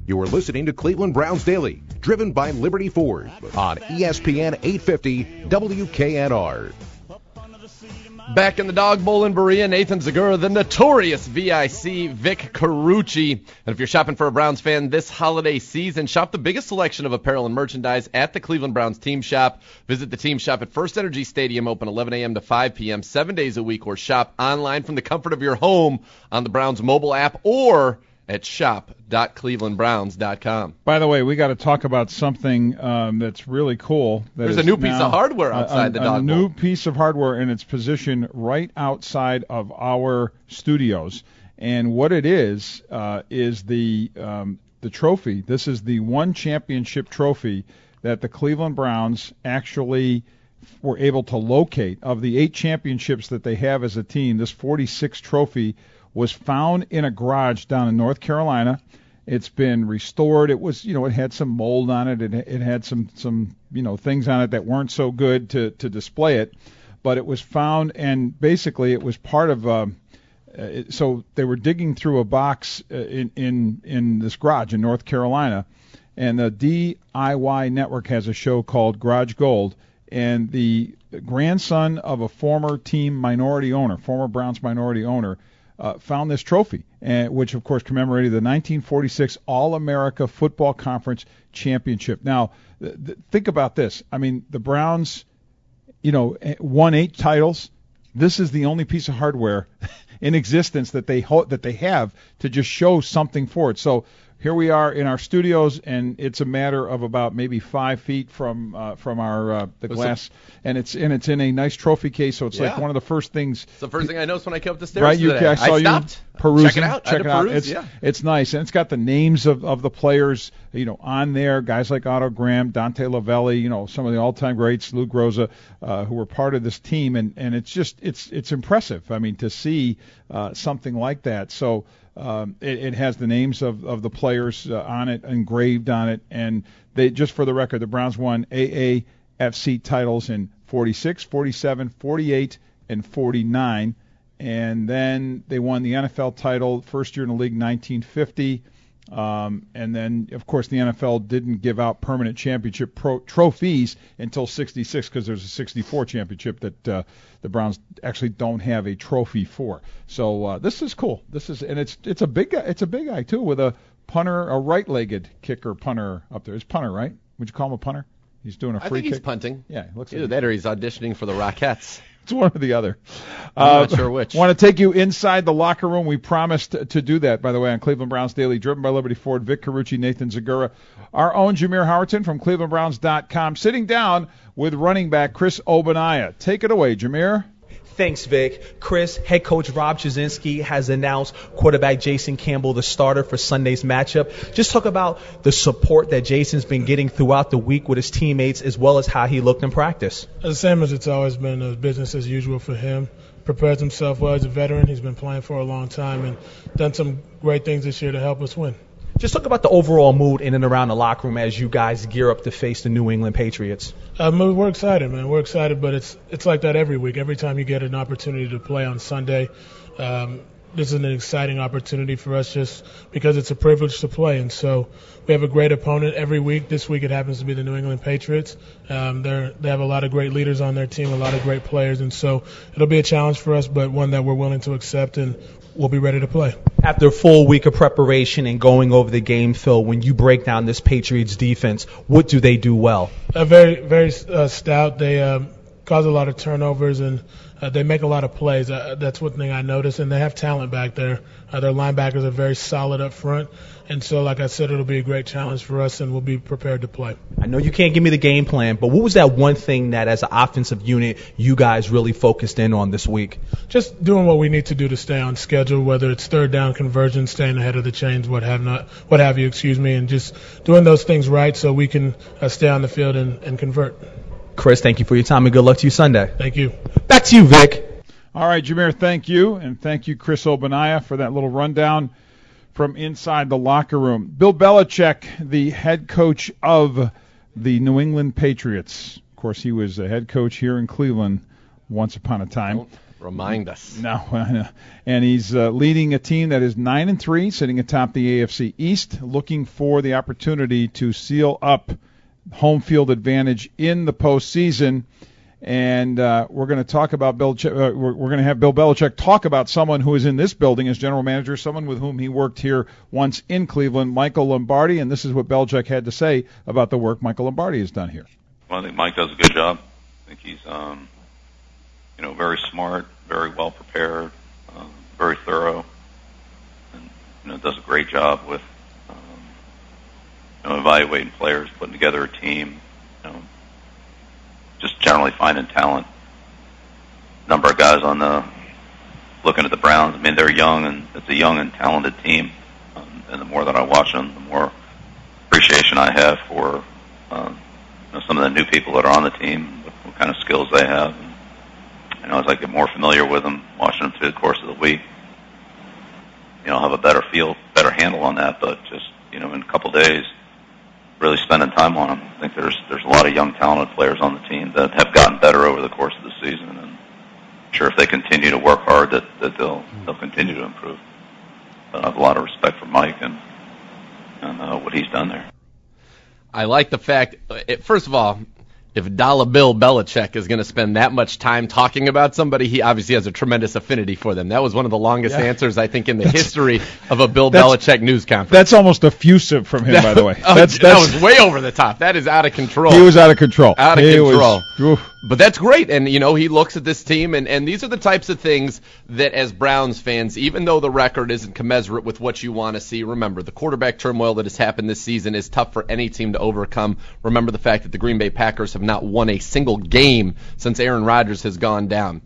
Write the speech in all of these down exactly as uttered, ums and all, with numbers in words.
You are listening to Cleveland Browns Daily, driven by Liberty Ford on E S P N eight fifty W K N R. Back in the Dog Bowl in Berea, Nathan Zegura, the notorious V I C, Vic Carucci. And if you're shopping for a Browns fan this holiday season, shop the biggest selection of apparel and merchandise at the Cleveland Browns Team Shop. Visit the Team Shop at First Energy Stadium, open eleven a.m. to five p.m., seven days a week, or shop online from the comfort of your home on the Browns mobile app or at shop dot cleveland browns dot com. By the way, we got to talk about something um, that's really cool. That There's a new piece of hardware outside a, a, the Dog A Bowl. new piece of hardware, and it's positioned right outside of our studios. And what it is uh, is the um, the trophy. This is the one championship trophy that the Cleveland Browns actually were able to locate. Of the eight championships that they have as a team, this forty-sixth trophy was found in a garage down in North Carolina. It's been restored. It was, you know, it had some mold on it. It, it had some, some, you know, things on it that weren't so good to, to display it. But it was found, and basically it was part of. Uh, it, so they were digging through a box uh, in in in this garage in North Carolina, and the D I Y network has a show called Garage Gold, and the grandson of a former team minority owner, former Browns minority owner. Uh, found this trophy, uh, which, of course, commemorated the nineteen forty-six All-America Football Conference Championship. Now, th- th- think about this. I mean, the Browns, you know, won eight titles. This is the only piece of hardware in existence that they ho- that they have to just show something for it. So here we are in our studios, and it's a matter of about maybe five feet from uh, from our uh, the glass, and it's and it's in a nice trophy case. So it's Yeah. like one of the first things. It's the first thing I noticed when I came up the stairs Right, you today. I saw I you stopped. perusing. Check it out. I Check had it to out. peruse, It's yeah. it's nice, and it's got the names of, of the players, you know, on there. Guys like Otto Graham, Dante Lavelli, you know, some of the all-time greats, Lou Groza, uh, who were part of this team, and, and it's just it's it's impressive. I mean, to see uh, something like that. So. Um, it, it has the names of, of the players uh, on it, engraved on it, and they just for the record, the Browns won A A F C titles in forty-six, forty-seven, forty-eight, and forty-nine, and then they won the N F L title first year in the league, nineteen fifty, um, and then of course the N F L didn't give out permanent championship pro- trophies until sixty-six because there's a sixty-four championship that uh, the Browns actually don't have a trophy for. So uh, this is cool. This is and it's it's a big guy. It's a big guy too with a punter, a right-legged kicker punter up there. It's punter, right? Would you call him a punter? He's doing a free I think kick. he's punting. Yeah, it looks Either like that or he's auditioning for the Rockettes. it's one or the other. I'm uh, not sure which. Want to take you inside the locker room. We promised to do that, by the way, on Cleveland Browns Daily, driven by Liberty Ford, Vic Carucci, Nathan Zegura. Our own Jameer Howerton from cleveland browns dot com, sitting down with running back Chris Ogbonnaya. Take it away, Jameer. Thanks, Vic. Chris, head coach Rob Chudzinski has announced quarterback Jason Campbell the starter for Sunday's matchup. Just talk about the support that Jason's been getting throughout the week with his teammates, as well as how he looked in practice. The same as it's always been, uh, business as usual for him. Prepares himself well as a veteran. He's been playing for a long time and done some great things this year to help us win. Just talk about the overall mood in and around the locker room as you guys gear up to face the New England Patriots. Um, we're excited, man. We're excited, but it's it's like that every week. Every time you get an opportunity to play on Sunday, um, this is an exciting opportunity for us just because it's a privilege to play. And so we have a great opponent every week. This week it happens to be the New England Patriots. Um, they're, they have a lot of great leaders on their team, a lot of great players. And so it'll be a challenge for us, but one that we're willing to accept, and we'll be ready to play. After a full week of preparation and going over the game, Phil, when you break down this Patriots defense, what do they do well? Uh, very, very uh, stout. They um, cause a lot of turnovers, and uh, they make a lot of plays. Uh, that's one thing I noticed, and they have talent back there. Uh, their linebackers are very solid up front, and so, like I said, it'll be a great challenge for us, and we'll be prepared to play. I know you can't give me the game plan, but what was that one thing that, as an offensive unit, you guys really focused in on this week? Just doing what we need to do to stay on schedule, whether it's third down conversion, staying ahead of the chains, what have not, what have you, excuse me, and just doing those things right so we can uh, stay on the field and, and convert. Chris, thank you for your time, and good luck to you Sunday. Thank you. Back to you, Vic. All right, Jameer, thank you, and thank you, Chris Ogbonnaya, for that little rundown from inside the locker room. Bill Belichick, the head coach of the New England Patriots. Of course, he was the head coach here in Cleveland once upon a time. Remind us. No, and he's uh, leading a team that is nine and three, sitting atop the A F C East, looking for the opportunity to seal up home field advantage in the postseason. And uh, we're going to talk about Bill. Ch- uh, we're, we're going to have Bill Belichick talk about someone who is in this building as general manager, someone with whom he worked here once in Cleveland, Michael Lombardi. And this is what Belichick had to say about the work Michael Lombardi has done here. Well, I think Mike does a good job. I think he's, um, you know, very smart, very well prepared, um, very thorough, and you know, does a great job with um, you know, evaluating players, putting together a team. You know, just generally finding talent. Number of guys on the looking at the Browns. I mean, they're young, and it's a young and talented team. Um, and the more that I watch them, the more appreciation I have for um, you know, some of the new people that are on the team, what, what kind of skills they have. And, you know, as I get more familiar with them, watching them through the course of the week, you know, I'll have a better feel, better handle on that. But just, you know, in a couple of days, really spending time on them. I think there's there's a lot of young, talented players on the team that have gotten better over the course of the season, and I'm sure if they continue to work hard, that, that they'll they'll continue to improve. But I have a lot of respect for Mike and and uh, what he's done there. I like the fact, it, first of all, if Dollar Bill Belichick is going to spend that much time talking about somebody, he obviously has a tremendous affinity for them. That was one of the longest yeah. answers, I think, in the that's, history of a Bill Belichick news conference. That's almost effusive from him, that, by the way. Oh, that's, that that's, was way over the top. That is out of control. He was out of control. Out of he control. Was, but that's great. And, you know, he looks at this team, and, and these are the types of things that, as Browns fans, even though the record isn't commensurate with what you want to see, remember, the quarterback turmoil that has happened this season is tough for any team to overcome. Remember the fact that the Green Bay Packers have not won a single game since Aaron Rodgers has gone down.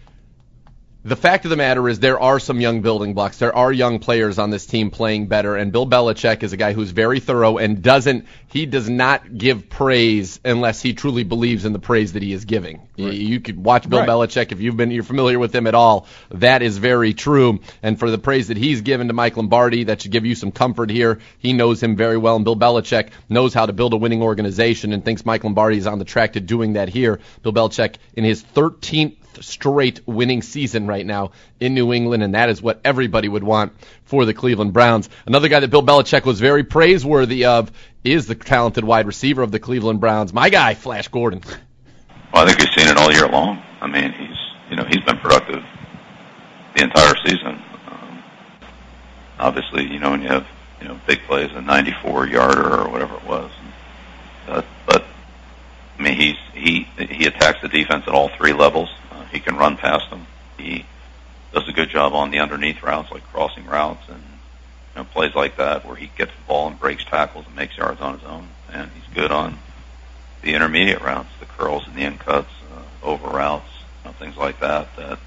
The fact of the matter is there are some young building blocks. There are young players on this team playing better, and Bill Belichick is a guy who's very thorough and doesn't he does not give praise unless he truly believes in the praise that he is giving. Right. You could watch Bill right. Belichick if you've been you're familiar with him at all. That is very true. And for the praise that he's given to Mike Lombardi, that should give you some comfort here. He knows him very well, and Bill Belichick knows how to build a winning organization and thinks Mike Lombardi is on the track to doing that here. Bill Belichick in his thirteenth straight winning season right now in New England, and that is what everybody would want for the Cleveland Browns. Another guy that Bill Belichick was very praiseworthy of is the talented wide receiver of the Cleveland Browns, my guy, Flash Gordon. Well, I think you've seen it all year long. I mean, he's you know he's been productive the entire season. Um, obviously, you know when you have you know big plays, a ninety-four yarder or whatever it was, uh, but I mean he's he he attacks the defense at all three levels. He can run past them. He does a good job on the underneath routes, like crossing routes and you know, plays like that where he gets the ball and breaks tackles and makes yards on his own. And he's good on the intermediate routes, the curls and the in cuts, uh, over routes, you know, things like that. That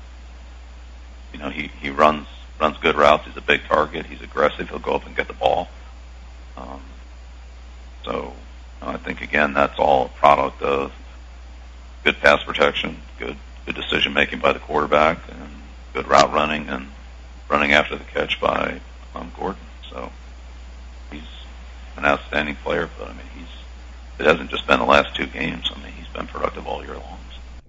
you know he he runs runs good routes. He's a big target. He's aggressive. He'll go up and get the ball. Um, so you know, I think again that's all a product of good pass protection, good. Good decision-making by the quarterback, and good route running, and running after the catch by um, Gordon. So he's an outstanding player, but I mean, he's it hasn't just been the last two games. I mean, he's been productive all year long.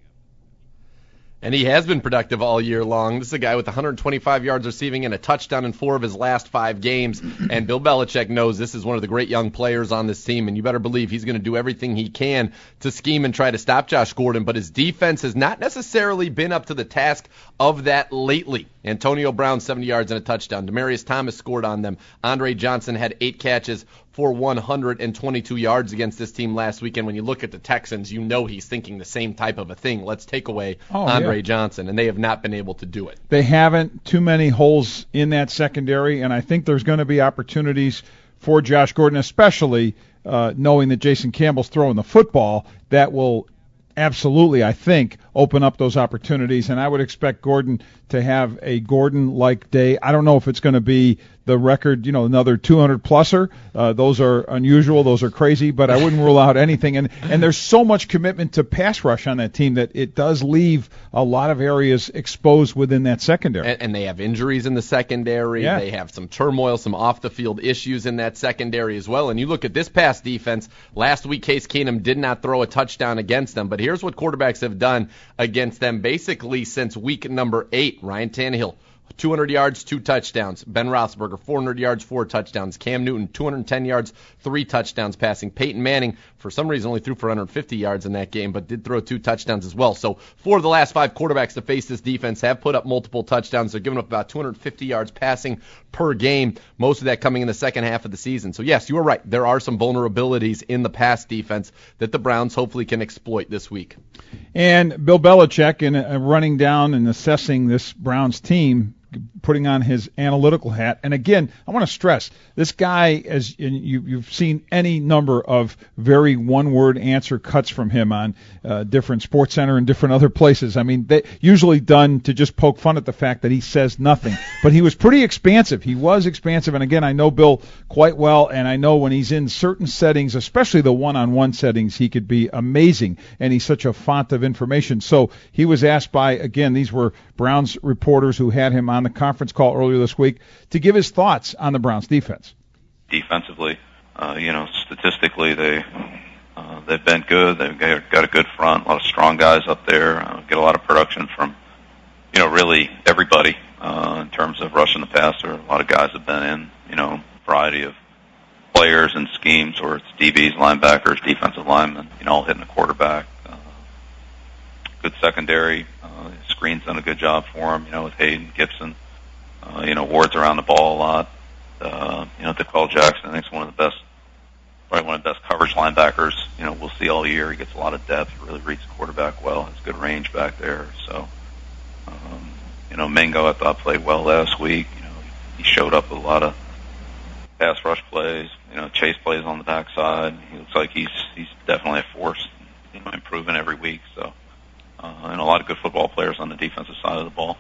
And he has been productive all year long. This is a guy with one hundred twenty-five yards receiving and a touchdown in four of his last five games. And Bill Belichick knows this is one of the great young players on this team, and you better believe he's going to do everything he can to scheme and try to stop Josh Gordon. But his defense has not necessarily been up to the task of that lately. Antonio Brown, seventy yards and a touchdown. Demaryius Thomas scored on them. Andre Johnson had eight catches for one hundred twenty-two yards against this team last weekend. When you look at the Texans, you know he's thinking the same type of a thing. Let's take away oh, Andre yeah. Johnson, and they have not been able to do it. They haven't. Too many holes in that secondary, and I think there's going to be opportunities for Josh Gordon, especially uh, knowing that Jason Campbell's throwing the football, that will absolutely, I think, open up those opportunities, and I would expect Gordon to have a Gordon-like day. I don't know if it's going to be the record, you know, another two hundred pluser. Uh, those are unusual. Those are crazy, but I wouldn't rule out anything. And and there's so much commitment to pass rush on that team that it does leave a lot of areas exposed within that secondary. And, and they have injuries in the secondary. Yeah. They have some turmoil, some off-the-field issues in that secondary as well. And you look at this pass defense. Last week, Case Keenum did not throw a touchdown against them, but here's what quarterbacks have done against them basically since week number eight. Ryan Tannehill, two hundred yards, two touchdowns. Ben Roethlisberger, four hundred yards, four touchdowns. Cam Newton, two hundred ten yards, three touchdowns passing. Peyton Manning, for some reason, only threw for one hundred fifty yards in that game, but did throw two touchdowns as well. So four of the last five quarterbacks to face this defense have put up multiple touchdowns. They're giving up about two hundred fifty yards passing per game, most of that coming in the second half of the season. So, yes, you are right. There are some vulnerabilities in the pass defense that the Browns hopefully can exploit this week. And Bill Belichick, in uh, running down and assessing this Browns team, putting on his analytical hat. And again, I want to stress, this guy, as you, you've seen any number of very one-word answer cuts from him on uh, different Sports Center and different other places. I mean, they usually done to just poke fun at the fact that he says nothing. But he was pretty expansive. He was expansive. And again, I know Bill quite well, and I know when he's in certain settings, especially the one-on-one settings, he could be amazing. And he's such a font of information. So he was asked by, again, these were Browns reporters who had him on the conference call earlier this week to give his thoughts on the Browns defense. Defensively, uh, you know, statistically, they uh, they've been good. They've got a good front, a lot of strong guys up there. Uh, get a lot of production from, you know, really everybody uh, in terms of rushing the passer. A lot of guys have been in, you know, variety of players and schemes, where it's D Bs, linebackers, defensive linemen, you know, all hitting the quarterback. Uh, good secondary. Uh, Screen's done a good job for him, you know, with Hayden, Gibson. Uh, you know, Ward's around the ball a lot. Uh, you know, DeQuell Jackson, I think, is one of the best, probably one of the best coverage linebackers, you know, we'll see all year. He gets a lot of depth, really reads the quarterback well, has good range back there. So, um, you know, Mingo, I thought, played well last week. You know, he showed up with a lot of pass rush plays, you know, chase plays on the backside. He looks like he's he's definitely a force, you know, improving every week. So, uh, and a lot of good football players on the defensive side of the ball.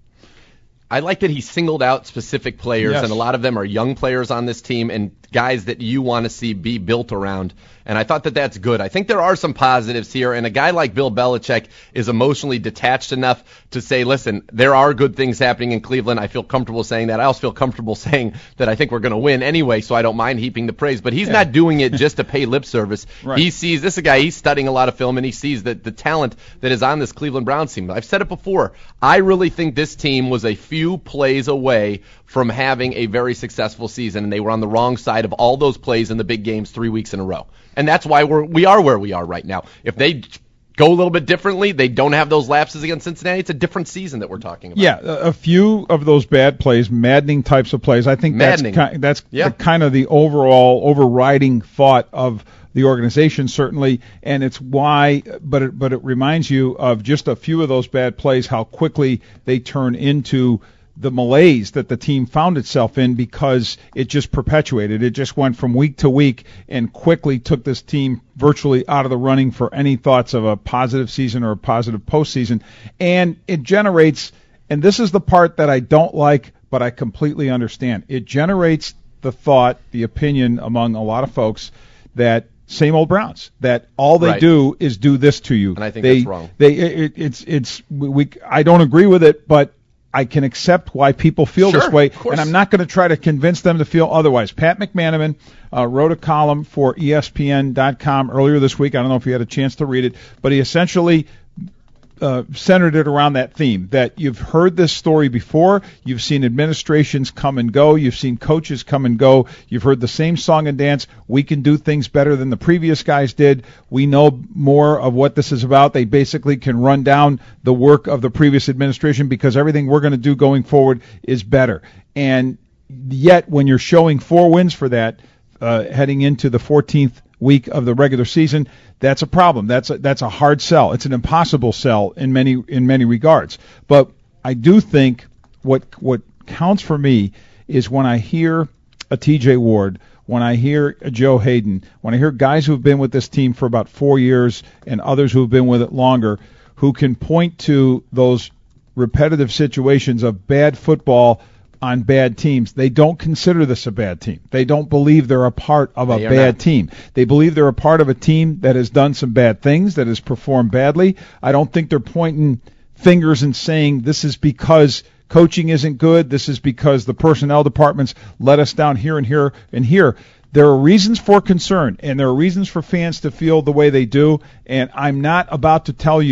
I like that he singled out specific players, yes. and a lot of them are young players on this team and guys that you want to see be built around. And I thought that that's good. I think there are some positives here, and a guy like Bill Belichick is emotionally detached enough to say, listen, there are good things happening in Cleveland. I feel comfortable saying that. I also feel comfortable saying that I think we're going to win anyway, so I don't mind heaping the praise. But he's yeah. not doing it just to pay lip service. Right. He sees, this is a guy, he's studying a lot of film, and he sees that the talent that is on this Cleveland Browns team. I've said it before. I really think this team was a few plays away from having a very successful season, and they were on the wrong side of all those plays in the big games three weeks in a row. And that's why we're, we are where we are right now. If they go a little bit differently, they don't have those lapses against Cincinnati, it's a different season that we're talking about. Yeah, a few of those bad plays, maddening types of plays, I think maddening. that's, ki- that's yeah. the, kind of the overall overriding thought of the organization, certainly, and it's why, but it, but it reminds you of just a few of those bad plays, how quickly they turn into the malaise that the team found itself in, because it just perpetuated. It just went from week to week and quickly took this team virtually out of the running for any thoughts of a positive season or a positive postseason. And it generates, and this is the part that I don't like, but I completely understand. It generates the thought, the opinion among a lot of folks that same old Browns, that all they right. do is do this to you. And I think they, that's wrong. They, it, it's, it's, we, I don't agree with it, but I can accept why people feel sure, this way, of course. and I'm not going to try to convince them to feel otherwise. Pat McManaman uh, wrote a column for E S P N dot com earlier this week. I don't know if you had a chance to read it, but he essentially uh, centered it around that theme, that you've heard this story before, you've seen administrations come and go, you've seen coaches come and go, you've heard the same song and dance, we can do things better than the previous guys did, we know more of what this is about, they basically can run down the work of the previous administration because everything we're going to do going forward is better. And yet when you're showing four wins for that, uh, heading into the fourteenth week of the regular season, that's a problem. That's a, that's a hard sell. It's an impossible sell in many in many regards. But I do think what what counts for me is when I hear a T J Ward, when I hear a Joe Hayden, when I hear guys who have been with this team for about four years and others who have been with it longer, who can point to those repetitive situations of bad football on bad teams. They don't consider this a bad team. They don't believe they're a part of a bad team. They believe they're a part of a team that has done some bad things, that has performed badly. I don't think they're pointing fingers and saying this is because coaching isn't good, this is because the personnel departments let us down here and here and here. There are reasons for concern, and there are reasons for fans to feel the way they do, and I'm not about to tell you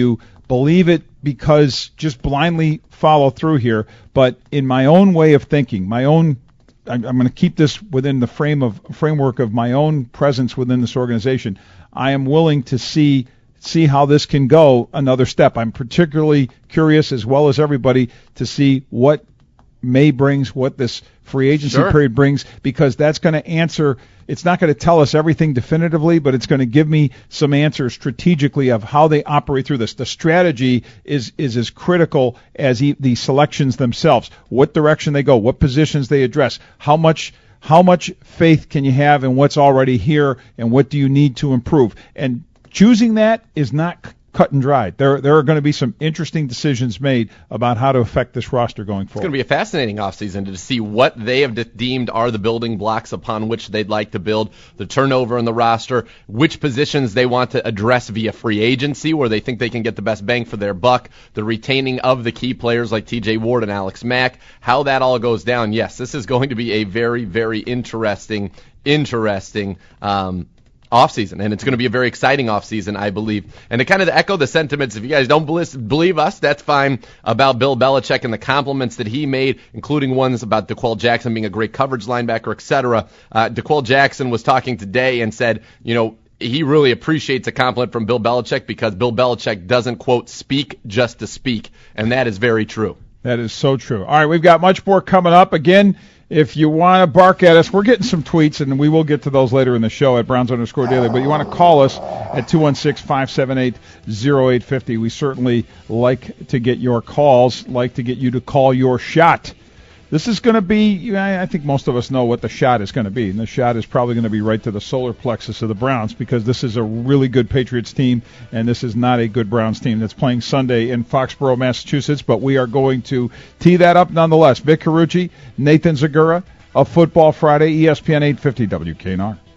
believe it because just blindly follow through here, but in my own way of thinking, my own, I'm, I'm going to keep this within the frame of framework of my own presence within this organization. I am willing to see see how this can go another step. I'm particularly curious, as well as everybody, to see what May brings, what this free agency Sure. period brings, because that's going to answer. It's not going to tell us everything definitively, but it's going to give me some answers strategically of how they operate through this. The strategy is is as critical as e- the selections themselves. What direction they go, what positions they address, how much how much faith can you have in what's already here, and what do you need to improve. And choosing that is not c- cut and dried. There there are going to be some interesting decisions made about how to affect this roster going It's forward. going to be a fascinating offseason to see what they have de- deemed are the building blocks upon which they'd like to build, the turnover in the roster, which positions they want to address via free agency where they think they can get the best bang for their buck, the retaining of the key players like T J Ward and Alex Mack, how that all goes down. Yes, this is going to be a very, very interesting, interesting um offseason, and it's going to be a very exciting offseason, I believe. And to kind of echo the sentiments, if you guys don't believe us, that's fine, about Bill Belichick and the compliments that he made, including ones about DeQuell Jackson being a great coverage linebacker, et cetera. Uh, DeQuell Jackson was talking today and said, you know, he really appreciates a compliment from Bill Belichick because Bill Belichick doesn't, quote, speak just to speak, and that is very true. That is so true. All right, we've got much more coming up. Again, if you want to bark at us, we're getting some tweets, and we will get to those later in the show at Browns underscore daily. But you want to call us at two one six, five seven eight, zero eight five zero. We certainly like to get your calls, like to get you to call your shot. This is going to be, I think most of us know what the shot is going to be, and the shot is probably going to be right to the solar plexus of the Browns, because this is a really good Patriots team, and this is not a good Browns team that's playing Sunday in Foxborough, Massachusetts, but we are going to tee that up nonetheless. Vic Carucci, Nathan Zagura, of Football Friday, E S P N eight fifty W K N R.